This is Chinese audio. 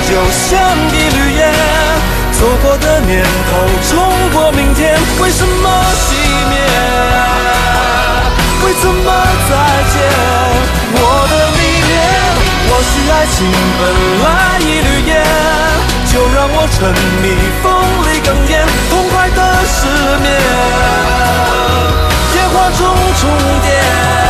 就像一缕烟，走过的年头，冲过明天，为什么熄灭？为怎么再见？我的迷恋，或许爱情本来一缕烟，就让我沉迷风里哽咽，痛快的失眠，电话中重叠。